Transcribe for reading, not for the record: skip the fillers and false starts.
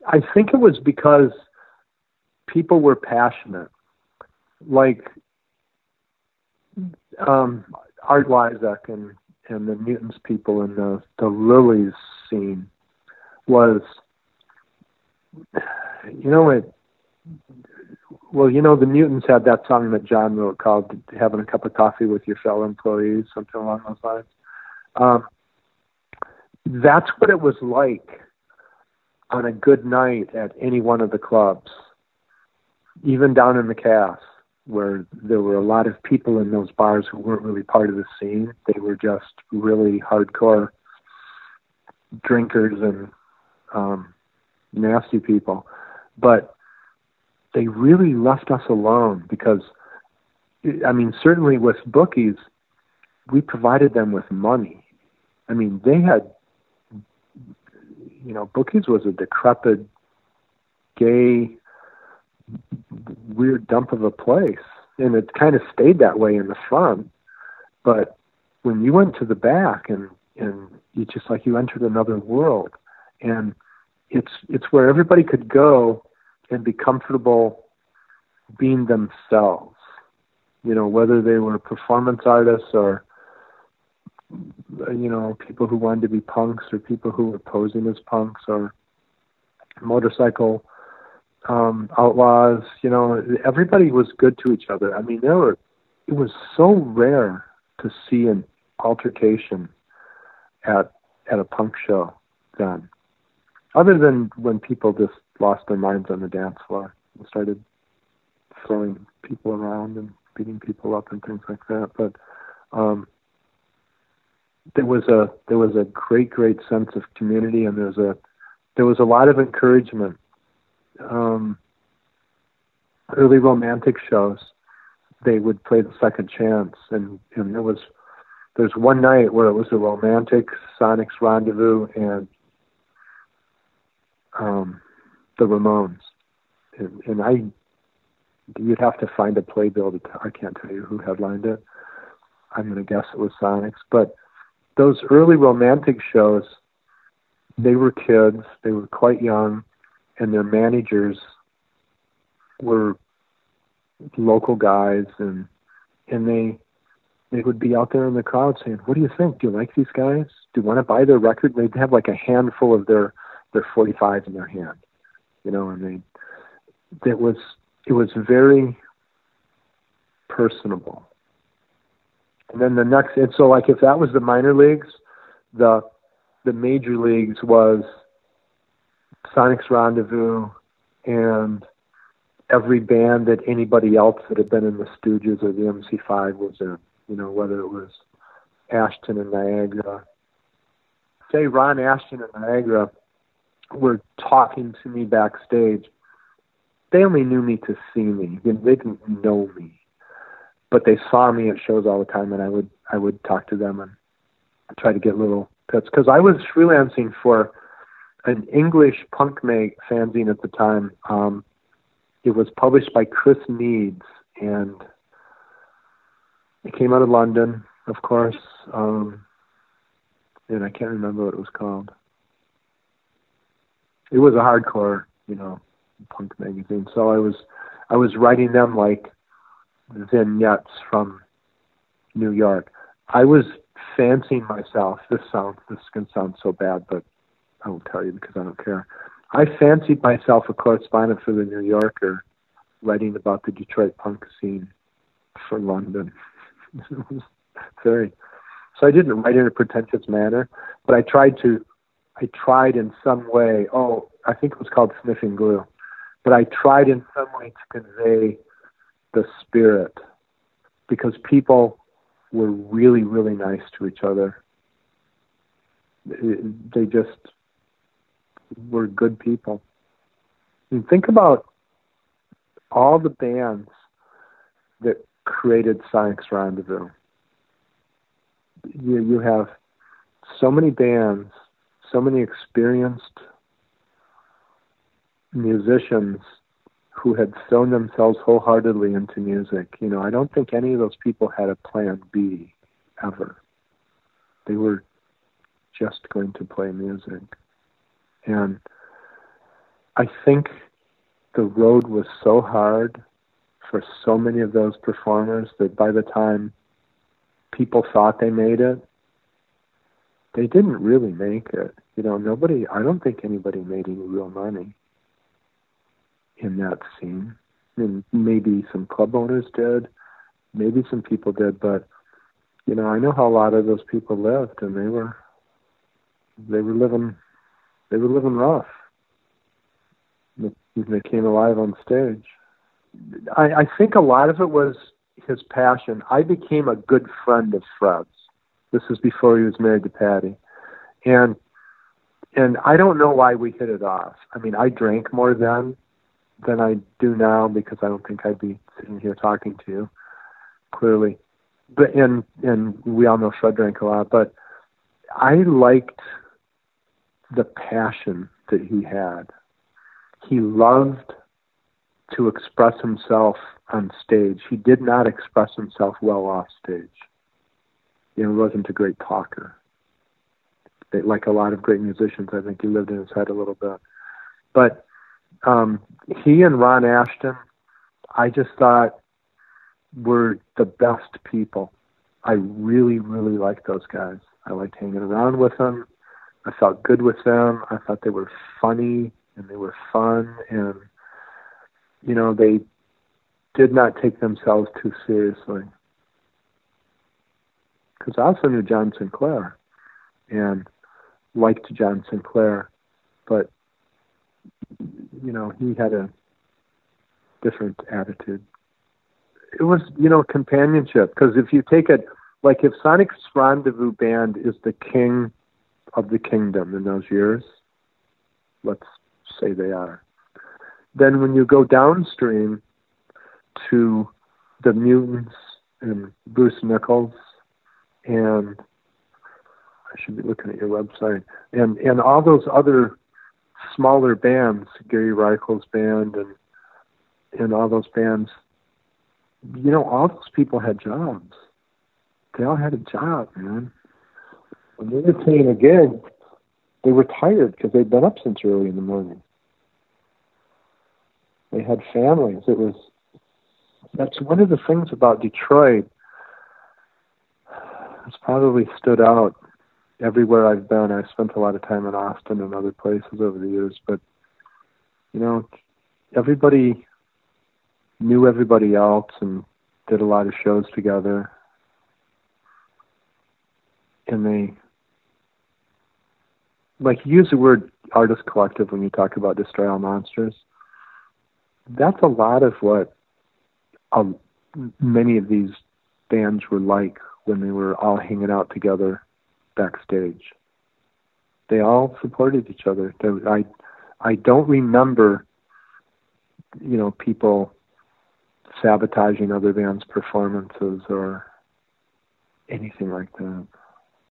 I think it was because people were passionate. Like Art Lysak and the Mutants people in the Lilies scene was, the Mutants had that song that John wrote called "Having a Cup of Coffee with Your Fellow Employees," something along those lines. That's what it was like on a good night at any one of the clubs, even down in the Cass, where there were a lot of people in those bars who weren't really part of the scene. They were just really hardcore drinkers and nasty people. But they really left us alone because, I mean, certainly with bookies, we provided them with money. I mean, they had, Bookies was a decrepit, gay, weird dump of a place. And it kind of stayed that way in the front. But when you went to the back and you just like you entered another world, and it's where everybody could go and be comfortable being themselves, whether they were performance artists or, people who wanted to be punks or people who were posing as punks or motorcycle outlaws. Everybody was good to each other. I mean, it was so rare to see an altercation at a punk show then, other than when people just lost their minds on the dance floor and started throwing people around and beating people up and things like that. But there was a great sense of community, and there was a lot of encouragement. Early romantic shows, they would play the Second Chance, and there's one night where it was a romantic Sonic's Rendezvous and the Ramones, and you'd have to find a playbill I can't tell you who headlined it. I'm going to guess it was Sonic's, but those early romantic shows, they were kids, they were quite young, and their managers were local guys, and they would be out there in the crowd saying, "What do you think? Do you like these guys? Do you want to buy their record?" They'd have like a handful of their 45 in their hand, and it was very personable. And then so like if that was the minor leagues, the major leagues was Sonic's Rendezvous and every band that anybody else that had been in the Stooges or the MC5 was in, whether it was Ashton and Niagara. Say Ron Ashton and Niagara were talking to me backstage. They only knew me to see me. They didn't know me. But they saw me at shows all the time, and I would talk to them and try to get little bits. Because I was freelancing for an English punk fanzine at the time. It was published by Chris Meads, and it came out of London, of course. And I can't remember what it was called. It was a hardcore, punk magazine. So I was writing them like vignettes from New York. I was fancying myself. This can sound so bad, but I won't tell you because I don't care. I fancied myself a correspondent for the New Yorker, writing about the Detroit punk scene for London. So I didn't write in a pretentious manner, but I tried in some way. I think it was called Sniffing Glue, but I tried in some way to convey the spirit, because people were really, really nice to each other. They just were good people. And think about all the bands that created Sonic's Rendezvous. You have so many bands, so many experienced musicians who had thrown themselves wholeheartedly into music. I don't think any of those people had a plan B ever. They were just going to play music. And I think the road was so hard for so many of those performers that by the time people thought they made it, they didn't really make it. I don't think anybody made any real money in that scene. I mean, maybe some club owners did, maybe some people did, but I know how a lot of those people lived, and they were living rough. They came alive on stage. I think a lot of it was his passion. I became a good friend of Fred's. This is before he was married to Patty, and I don't know why we hit it off. I mean, I drank more then than I do now, because I don't think I'd be sitting here talking to you, clearly. But and we all know Fred drank a lot, but I liked the passion that he had. He loved to express himself on stage. He did not express himself well off stage. He wasn't a great talker. Like a lot of great musicians, I think he lived in his head a little bit. But he and Ron Ashton, I just thought, were the best people. I really, really liked those guys. I liked hanging around with them. I felt good with them. I thought they were funny and they were fun, and they did not take themselves too seriously. Because I also knew John Sinclair and liked John Sinclair, but he had a different attitude. It was, companionship. Because if you take it, like if Sonic's Rendezvous Band is the king of the kingdom in those years, let's say they are, then when you go downstream to the Mutants and Bruce Nichols, and I should be looking at your website, and all those other smaller bands, Gary Reichel's band and all those bands, all those people had jobs. They all had a job, man. When they were playing a gig, they were tired because they'd been up since early in the morning. They had families. That's one of the things about Detroit. It's probably stood out everywhere I've been. I've spent a lot of time in Austin and other places over the years, but everybody knew everybody else and did a lot of shows together. And they, use the word artist collective when you talk about Destroy All Monsters. That's a lot of what many of these bands were like when they were all hanging out together backstage. They all supported each other. I don't remember, people sabotaging other bands' performances or anything like that.